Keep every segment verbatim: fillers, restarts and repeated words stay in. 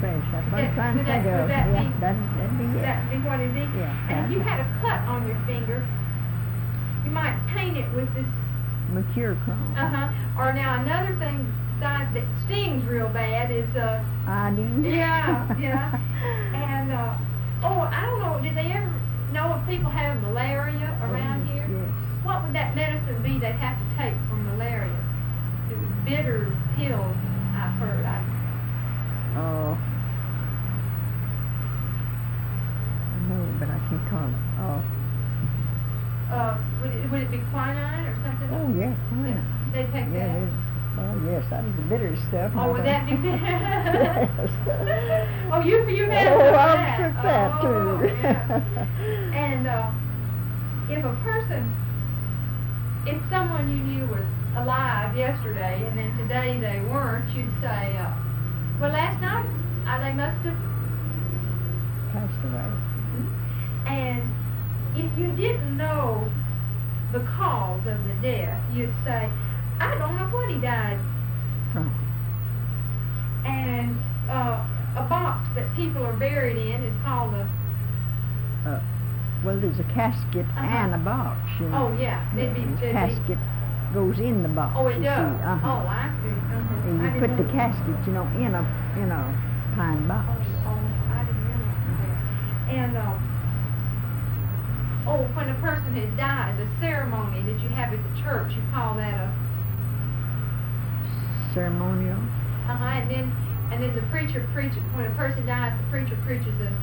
fresh. That's what I'm That- trying to would that- think of. would that Yeah, be- that'd, that'd be it. That'd be what it is. Yeah, And if you that'd- had a cut on your finger, you might paint it with this, Mercurochrome. uh-huh. Or now another thing besides that stings real bad is, uh, Iodine. yeah, yeah. And, uh, oh, I don't know, did they ever know if people have malaria around Oh, here? Yes. What would that medicine be they'd have to take for malaria? It was bitter pills, I've heard. I, Oh. I know, but I can't call it. Oh. uh, would it, would it be quinine or something? Oh, yeah, quinine. They take Yeah, that? it is. Oh, yes, that is the bitter stuff. Oh, would that be Yes. Oh, you, you had Oh, some of I'll that. took that Oh, too. yeah. And, uh, if a person, if someone you knew was alive yesterday and then today they weren't, you'd say, uh, well, last night, uh, they must have, Passed away. and if you didn't know the cause of the death, you'd say, I don't know what he died. From. And, uh, a box that people are buried in is called a, Uh, well, there's a casket Uh-huh. and a box, you know. oh, yeah, it'd be, The it'd be, casket goes in the box. oh, it you does? see. Uh-huh. Oh, I see. Uh-huh. And I you didn't put the know- casket, you know, in a, in a pine box. Oh, oh, I didn't realize that. And, uh, oh, when a person has died, the ceremony that you have at the church, you call that a, Ceremonial. uh-huh, and then, and then the preacher preaches, when a person dies, the preacher preaches a,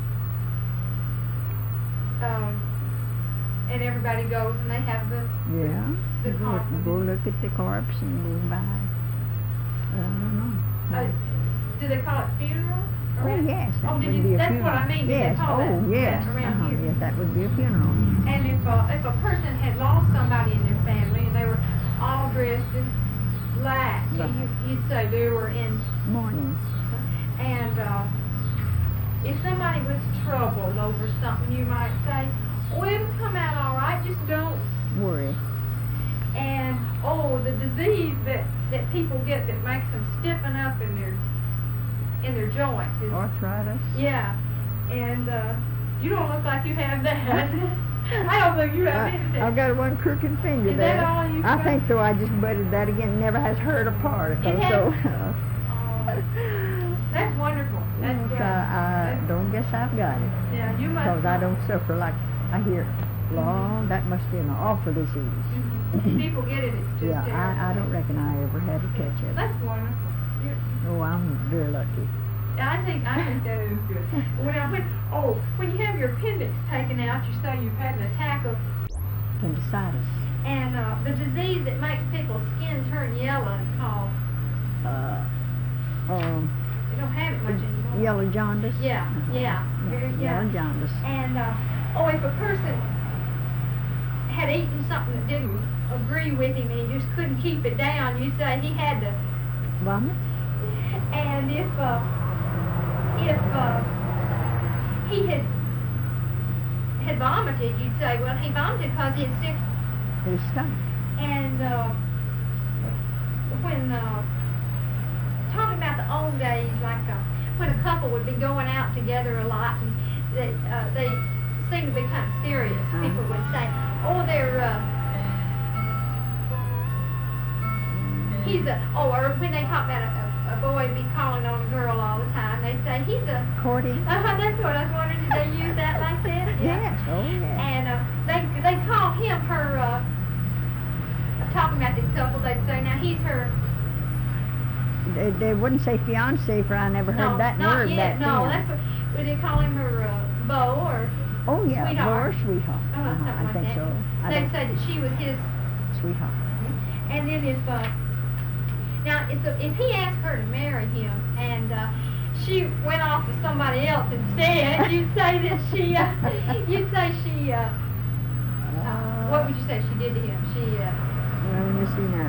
um, and everybody goes and they have the, Yeah. The You go, coffin. go look at the corpse and go by. I don't know. uh, do they call it funeral? Oh, around- yes, that Oh, would did you, be a that's funeral. what I mean, did they Yes, call that, oh, yes, that around uh-huh, here? yes, that would be a funeral. And if, uh, if a person had lost somebody in their family and they were all dressed in black, Right. you, you'd say they were in, Morning. and, uh, if somebody was troubled over something, you might say, oh, it'll come out all right, just don't. Worry. And, oh, the disease that, that people get that makes them stiffen up in their, in their joints is, Arthritis. yeah, and, uh, you don't look like you have that. I don't think you have I, anything. I've got one crooked finger Is there. that all you've I got? think so. I just butted that again. Never has hurt a particle. It So. has- Oh, that's wonderful. That's Yes, great. I, I That's- don't guess I've got it. Yeah, you must. Because I don't suffer like I hear. Lord, that must be an awful disease. Mhm. People get it, it's just Yeah, I, I don't terrible. reckon I ever had to catch it. That's wonderful. You're, Oh, I'm very lucky. I think I think that is good. When I went, oh, when you have your appendix taken out, you say you've had an attack of, Appendicitis. and uh, the disease that makes people's skin turn yellow is called. Uh, um, They don't have it much anymore. yellow jaundice. Yeah, Uh-huh. yeah, very- yeah. Yellow jaundice. And uh, oh, if a person had eaten something that didn't agree with him and he just couldn't keep it down, you say he had to. Vomit? And if uh, if uh, he had had vomited, you'd say, well, he vomited because he had sick. His stomach. And uh, when uh, talking about the old days, like uh, when a couple would be going out together a lot, and they uh, they seem to be kind of serious. Uh-huh. People would say, oh, they're. Uh, He's a, oh, or when they talk about a, a, a boy be calling on a girl all the time, they say, he's a, Courting? uh-huh, that's what I was wondering, did they use that like that? Yes, oh yes. And uh, they they call him her, uh, talking about this couple, they'd say, now he's her, They, they wouldn't say fiance, for I never heard no, that not word yet, back no, then. that's what, would they call him her uh, beau or, Oh yeah, sweetheart. or sweetheart. uh, Uh-huh, something I like think that? so. I They'd don't, say that she was his, sweetheart. and then if, uh, now if, the, if he asked her to marry him and uh, she went off with somebody else instead, you'd say that she, uh, you'd say she, uh, uh, what would you say she did to him? She, uh, Well, let me see now.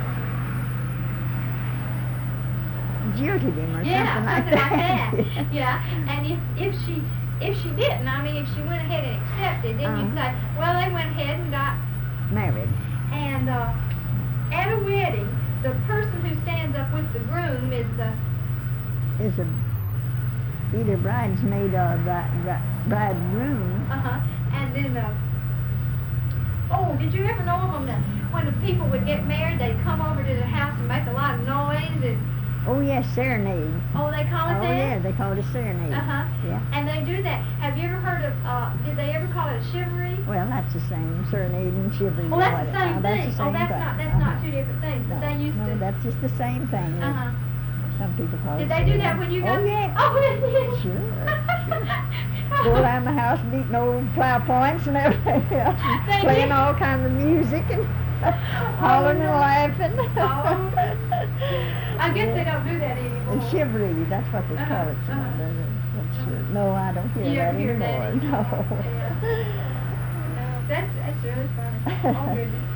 Jilted him or yeah, something like that. that. Yeah, and if if she if she didn't, I mean, if she went ahead and accepted, then you'd Uh-huh. say, well, they went ahead and got, Married. and uh, at a wedding, the person who stands up with the groom is the Is a either bridesmaid or bride, bride, bridegroom. Uh-huh. And then, uh, oh, did you ever know of them that when the people would get married, they'd come over to the house and make a lot of noise and, Oh yes, serenade. oh, they call it Oh that? yeah, they call it a serenade. Uh-huh. Yeah. And they do that. Have you ever heard of, uh, did they ever call it a chivalry? Well, that's the same, serenade and chivalry. Oh, that's the what- same oh, thing. That's the Oh, same that's thing. not, that's not Uh-huh. two different things, but No, they used no, to. that's just the same thing. Uh-huh. Some people call Did it they do that serenade. when you got? Oh yeah. Oh, it did. Sure, Go around the house beating old plow points and everything else, and They playing did. all kinds of music and hollering no. and laughing. Oh. I guess they don't do that anymore. And chivalry, that's what they call it. Uh-huh, uh-huh. That's sure. No, I don't hear You that don't hear anymore. that anymore. No. Yeah. No, that's, that's really funny. Oh, goodness.